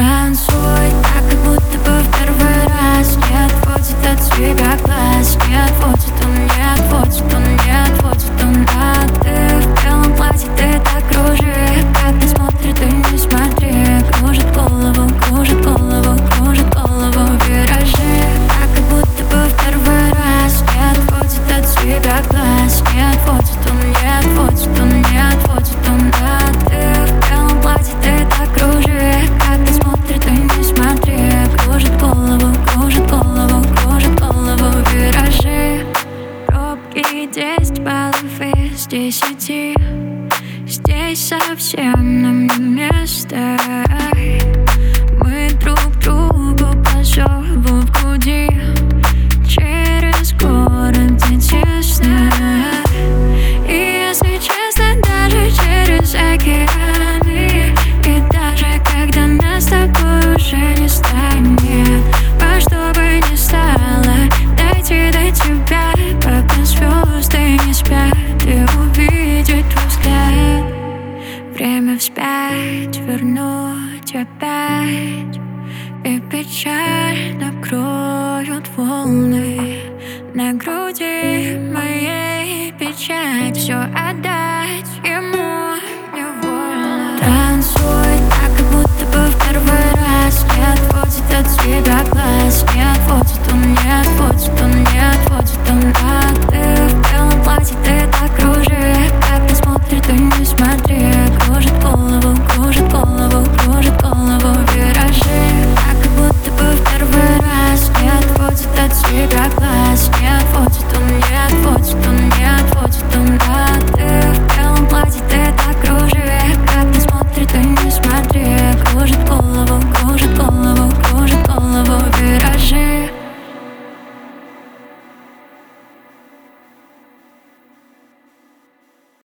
Танцуй так, как будто бы в первый раз. Не отводит от тебя глаз. Не отводит он, не отводит он, не отводит он. А ты в белом платье, ты так кружишь. Как ты смотришь, ты не смотри. Кружит голову, кружит голову, кружит голову. Виражи так, как будто бы в первый раз. Не отводит от тебя глаз. Не отводит он, не отводит он, не отводит он. А ты в белом платье, ты так кружишь. Как ты смотришь, ты не смотри. Кружит голову, кружит голову, кружит голову. Виражи, пробки 10 баллов из 10. Здесь совсем нам не место. Мы друг другу по зову в груди. Через город, где тесно. И если честно, даже через океаны. И даже когда нас с тобой уже не станет, во что бы ни стало, дойти до тебя, пока звезды не спят, и увидеть твой взгляд. Время вспять вернуть опять, и печаль накроют волны. На груди моей печать, все отдать ему невольно. Танцуй так, как будто бы в первый раз. Не отводит от тебя глаз. Не отводит он, не отводит он, не отводит он. А ты в белом платье, ты так кружишь. Как ты смотришь, ты не смотри. Кружит голову, кружит голову, кружит голову. Виражи так, как будто бы в первый раз. Не отводит от тебя глаз. Не отводит он, не отводит он, не отводит он. А ты в белом платье, ты так кружишь. Как ты смотришь, ты не смотри. Кружит голову, кружит голову, кружит голову. Виражи.